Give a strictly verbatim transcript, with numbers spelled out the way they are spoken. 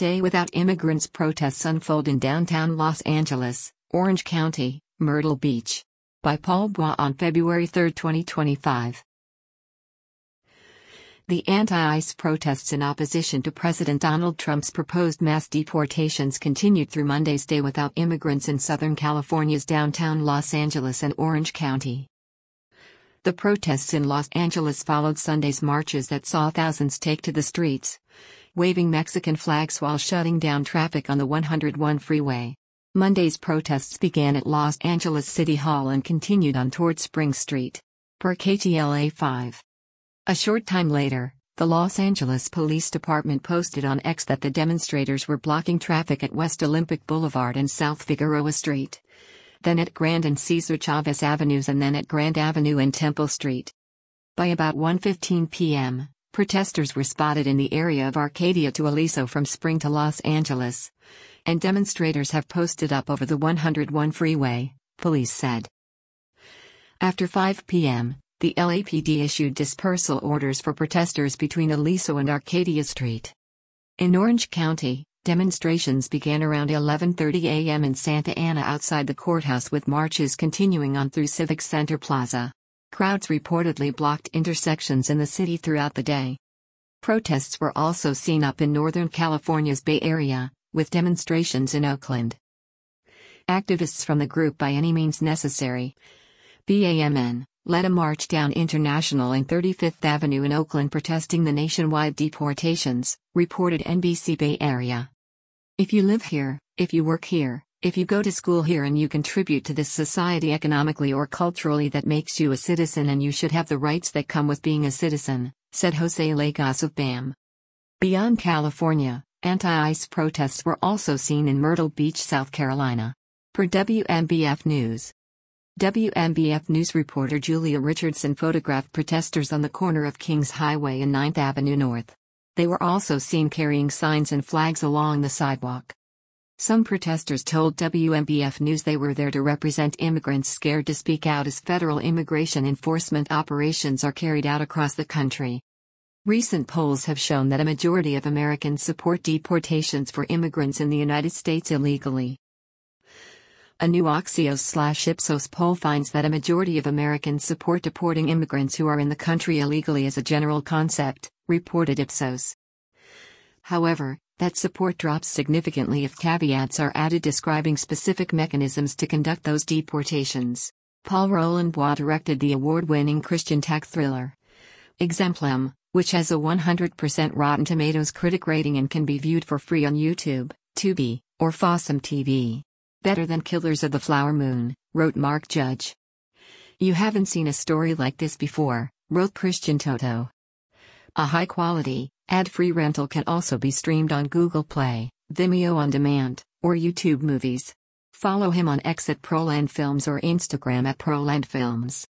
Day Without Immigrants protests unfold in downtown Los Angeles, Orange County, Myrtle Beach. By Paul Bois on February third, twenty twenty-five. The anti-ICE protests in opposition to President Donald Trump's proposed mass deportations continued through Monday's Day Without Immigrants in Southern California's downtown Los Angeles and Orange County. The protests in Los Angeles followed Sunday's marches that saw thousands take to the streets, waving Mexican flags while shutting down traffic on the one oh one freeway. Monday's protests began at Los Angeles City Hall and continued on toward Spring Street. Per K T L A five. A short time later, the Los Angeles Police Department posted on X that the demonstrators were blocking traffic at West Olympic Boulevard and South Figueroa Street, then at Grand and Cesar Chavez Avenues, and then at Grand Avenue and Temple Street. By about one fifteen p m, protesters were spotted in the area of Arcadia to Aliso from Spring to Los Angeles, and demonstrators have posted up over the one oh one freeway, police said. After five p m, the L A P D issued dispersal orders for protesters between Aliso and Arcadia Street. In Orange County, demonstrations began around eleven thirty a m in Santa Ana outside the courthouse, with marches continuing on through Civic Center Plaza. Crowds reportedly blocked intersections in the city throughout the day. Protests were also seen up in Northern California's Bay Area, with demonstrations in Oakland. Activists from the group By Any Means Necessary, B A M N, led a march down International and thirty-fifth Avenue in Oakland protesting the nationwide deportations, reported N B C Bay Area. If you live here, if you work here, if you go to school here and you contribute to this society economically or culturally, that makes you a citizen, and you should have the rights that come with being a citizen, said Jose Lagos of B A M. Beyond California, anti-ICE protests were also seen in Myrtle Beach, South Carolina. Per W M B F News. W M B F News reporter Julia Richardson photographed protesters on the corner of Kings Highway and ninth Avenue North. They were also seen carrying signs and flags along the sidewalk. Some protesters told W M B F News they were there to represent immigrants scared to speak out as federal immigration enforcement operations are carried out across the country. Recent polls have shown that a majority of Americans support deportations for immigrants in the United States illegally. A new Axios/Ipsos poll finds that a majority of Americans support deporting immigrants who are in the country illegally as a general concept, reported Ipsos. However, that support drops significantly if caveats are added describing specific mechanisms to conduct those deportations. Paul Roland Bois directed the award-winning Christian tech thriller Exemplum, which has a one hundred percent Rotten Tomatoes critic rating and can be viewed for free on YouTube, Tubi, or Fossum T V. Better than Killers of the Flower Moon, wrote Mark Judge. You haven't seen a story like this before, wrote Christian Toto. A high-quality, ad-free rental can also be streamed on Google Play, Vimeo On Demand, or YouTube Movies. Follow him on X at Proland Films or Instagram at Proland Films.